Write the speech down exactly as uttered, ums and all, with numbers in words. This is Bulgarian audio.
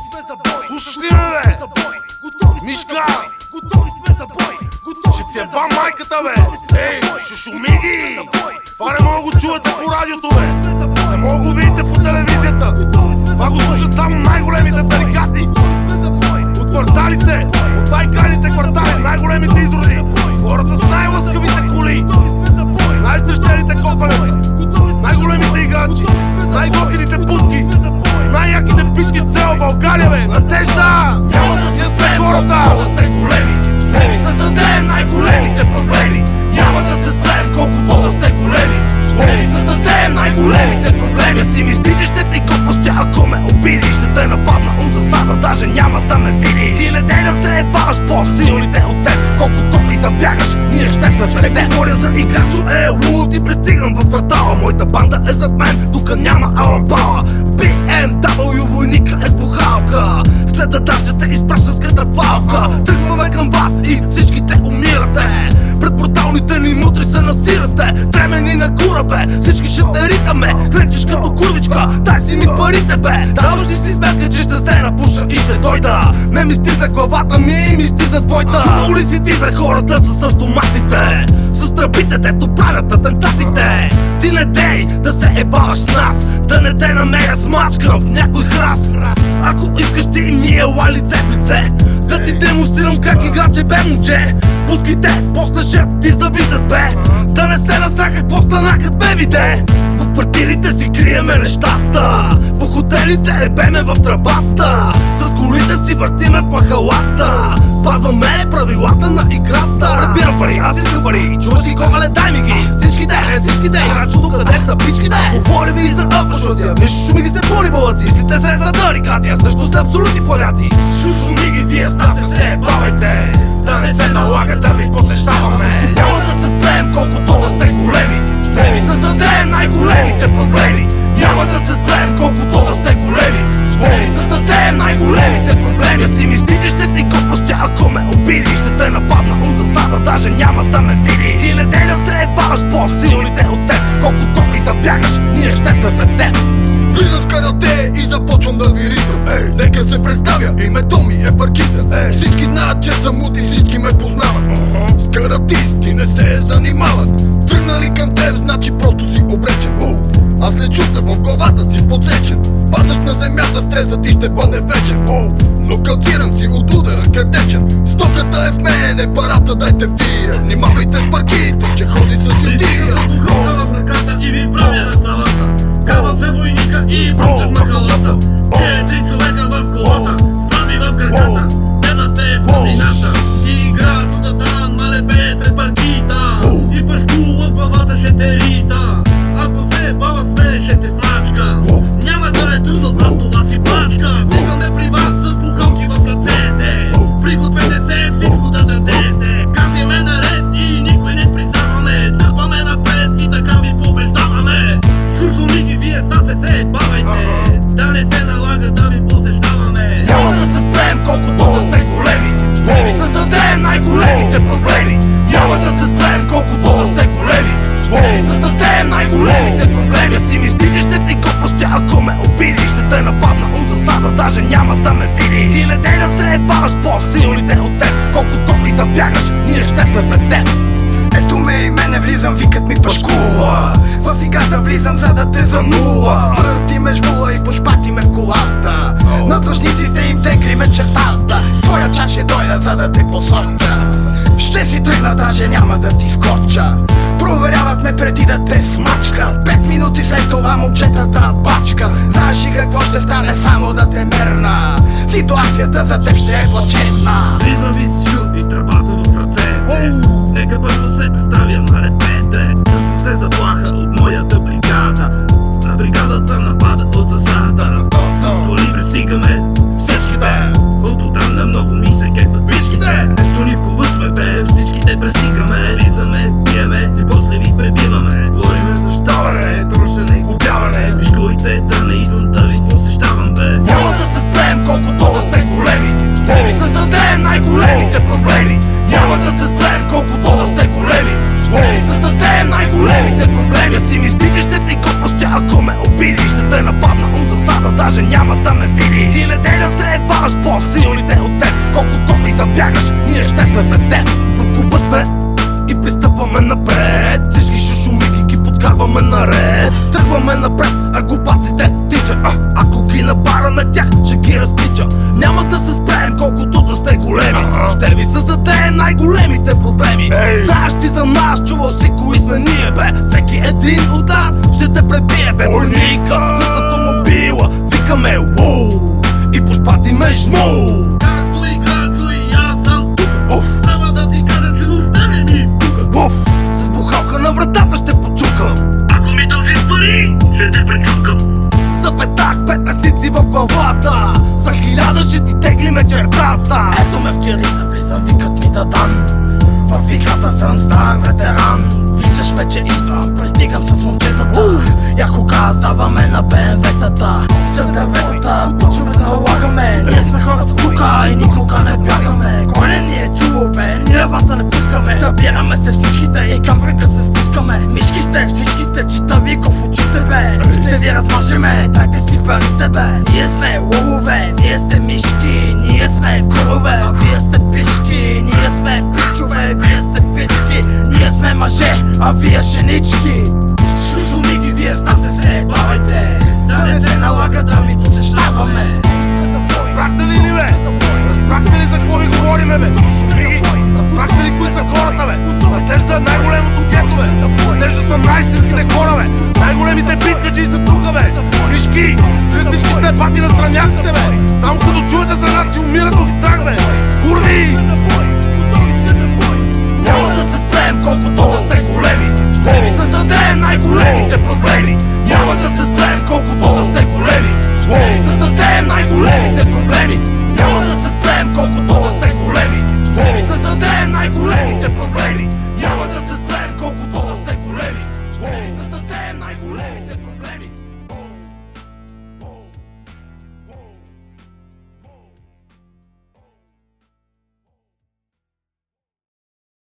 Слушаш ли ме, бе? Мишка! Ще ти еба майката, бе! Ей, шушумиги! Това не мога да го чуете по радиото, бе! Не мога да го видите по телевизията! Това го слушат само най-големите тарикати! От кварталите, от най-крайните квартали, най-големите изроди! Хората с най-лъскавите коли! Най-стрещените копалета! Най-големите играчи! Най-готините путки! Най-яките пички в цяла България, бе! Надежда! Няма да се спре хората! Да сте големи! Да ви създадем най-големите проблеми! Няма да се спрем колкото да сте големи! Ще ви създадем най-големите проблеми! Си мислите, ще ти глупости, ако ме обидиш. Ще те нападна от засада, даже няма да ме видиш. Ти не дей да се ебаваш по-силните от теб. Колкото и да бягаш, ние ще сме пред теб. Говоря за играчо, е луд и пристигам в квартала. Моята банда е зад мен, тук няма алабала. Би Ем Дабъл Ю войника е с бухалка. След да държате изпраща скрита палка. Тръгваме към вас и всичките умирате. Пред бруталните ни мутри се насирате. Тремени на кура, бе, всички ще те ритаме. Клечеш като курвичка, дай си ми парите, бе. Даваш ли си сметка, че ще се напуша и ще дойда. Не ми стига главата ми, ми стига твоята. Чувал ли си ти за хората с автоматите? С тръбите, дето правят атентатите. Ти не дей да се ебаваш с нас. Да не те намеря смачкам в някой храст. Ако искаш ти ми ела лице в лице. Да ти демонстрирам как играче бе, момче. Пускай те, после ще ти завиждат, бе. Да не се насрах какво станаха бебите. В квартирите си криеме нещата. По хотелите ебеме в тръбата. С колите си въртиме в махалата. Спазваме правилата на играта. Разбирам пари, аз искам пари. Чуваш ли когале, дай ми ги. Всичките, всичките, играчото къде са пичките. Говори ви за апашоция. Виж шумиги сте поли балъци. Мислите се за тарикати, а също сте абсолютни планяти. Шушумиги, вие ставте се, бавайте. Да не се налага да ви посещаваме. Няма да се спрем колкото да сте големи. Ще ви създадем най-големите проблеми. Няма да се спрем колкото да сте големи. Ще ви създадем най-големите проблеми. Си мислите, ще ти глупости, ако ме обидиш. Ще те нападна от засада, даже няма да ме видиш. Ти не дей да се ебаваш по-силните от теб. Колкото и да бягаш, ние ще сме пред теб. Влизам в карате и започвам да ви ритам. Ей, нека се представя, името ми е Паркита. Ей, всички знаят, че съм мут и всички ме познават. uh-huh. С каратисти не се занимават. Тръгнали към теб, значи просто си обречен. uh. Аз не чувствам в главата си подсечен. Падаш на земята, стресът ти ще бъде вечен. uh. Нокаутиран си от удара картечен. Стоката е в мен, парата дайте вие. Внимавайте с Паркита, че ходи с ютия. Бухалка в ръката и ви правя на салата. Кава се войника и бръчат на халата. Те три човека в колата, прави в краката. Темата е в планината и играят худата на лебедре Паркита. И пръскула в главата ще те рита. Ако се бава с мен ще те смачка. Няма да е трудно, а това си плачка. Стигаме при вас с бухалки в ръцете. Пригответе се всичко да дадете. Казваме наред и никой не признаваме. Тръпваме напред и така ви побеждаваме. Шушумиги, вие ста се се бавайте. Да не се налага да ви посещаваме. Няма да се спрем колкото да сте големи. Ще ви създадем най-големите проблеми. Няма да се спрем колкото да сте големи. Ще ви създадем най-големите проблеми. Си мислите, ще ти глупости, ако ме обидиш. Ще те нападна от засада, даже няма да ме видиш. Ти не дей да се ебаваш по-силните от теб. Колкото и да бягаш, ние ще сме пред теб. Ето ме и мене, влизам, викат ми пашкула. В играта влизам, за да те занула. Върти ме жмула и пошпати ме в колата. На длъжниците им те криме чертата. Твоя час ще дойда, за да те посоча. Ще си тръгна, даже няма да ти скоча. Проверяват ме преди да те смачка. Пет минути след това момчетата пачка. Знаеш ли какво ще стане, само да те мерна. Ситуацията за теб ще е плачевна. Влизам ви с шут и тръбата в ръцете. Нека първо се представя на репете. Чувствате заплаха от моята бригада. На бригадата напада от засада. С коли пристигаме всичките. От отдавна много ми се кефат бичките. Ето ни в клуба сме, бе, всичките пристигаме. Лизаме, пиеме и после ви пребиваме. Говориме за щаване, трошене и купяване. Вишковите да не идвам да ви посещавам, бе. Няма да се спрем колкото да сте големи. Ще ви създадем най-големите проблеми. Няма да се спрем колкото да сте големи. Ще ви създадем най-големите проблеми. ви създаде най-големите проблеми. Ей! Знаеш ти за нас, чувал си кои сме ние, бе. Всеки един от нас ще те пребие, бе. Войника с автомобила, викаме уоу и пошпатиме жму. Както играчо и аз съм тук. Уф, Трябва да ти кажа, че остане ми тук. уф, С бухалка на вратата ще почукам. Ако ми дължиш пари, ще те прекъпкам. Запетах пет местици в главата, за хиляда ще ти теглиме чертата. Ето ме в кириса, влизам, викат ми да дан. В играта съм стар ветеран. Вичаш ме, че идвам, пристигам с момчетата. Яко газ даваме на Б М В-тата. С дърветата почваме да налагаме. Ние сме хората тука и никога не бягаме. Кой не ни е чул, бе, ние вата не пускаме. Събираме се всичките и към връка се спускаме. Мишки сте всичките, чита ви в очите, бе. Ще ви размажеме, дайте си парите, бе. Ние сме лулове, вие сте мишки. Ние сме корове, а вие сте пишки. Ние сме пичове, вие сте пички. Ние сме мъже, а вие женички.